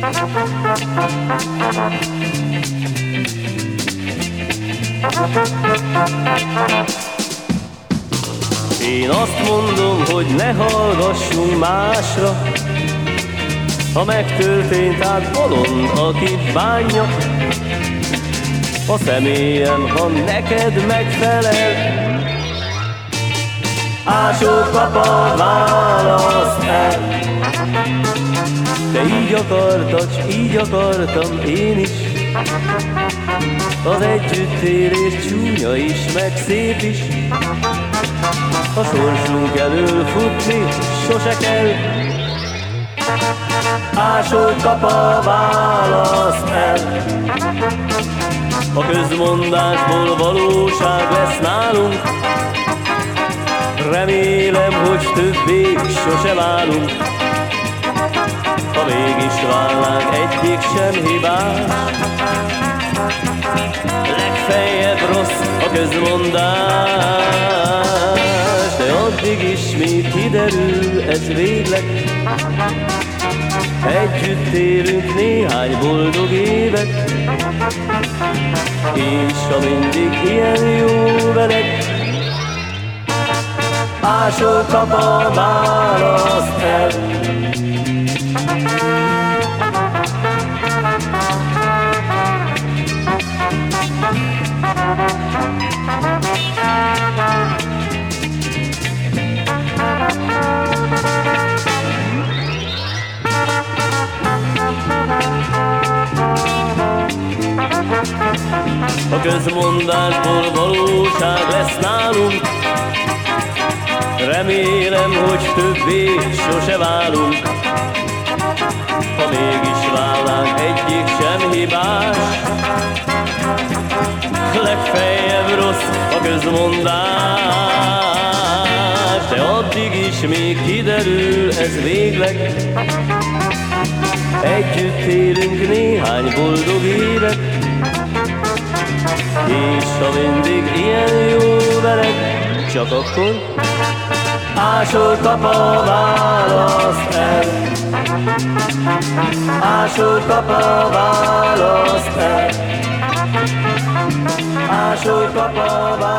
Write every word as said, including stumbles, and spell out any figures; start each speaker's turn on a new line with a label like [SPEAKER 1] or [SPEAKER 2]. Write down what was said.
[SPEAKER 1] Én azt mondom, hogy ne hallgassunk másra, ha megtörtént, át bolond, aki bánja. A személyem, ha neked megfelel, ásó kapa, választ el. Te így akartad, s így akartam én is. Az együttélés csúnya is, meg szép is. A sorsunk elől futni sose kell. Ásó kapa, választ el. A közmondásból valóság lesz nálunk. Remélem, hogy többé sose válunk. Ha mégis válnánk, egyik sem hibás. Legfeljebb rossz a közmondás, de addig is még kiderül ez végleg. Együtt élünk néhány boldog évet, és ha mindig ilyen jó veled. Ásó kapa, választ el. A közmondásból valóság lesz nálunk. Remélem, hogy többé sose válunk. Ha mégis válnánk, egyik sem hibás. Legfeljebb rossz a közmondás, de addig is még kiderül ez végleg. Együtt élünk néhány boldog évet, és ha mindig ilyen jó veled, csak akkor ásó kapa, választ el. Ásó kapa, választ el. Ásó kapa, választ el.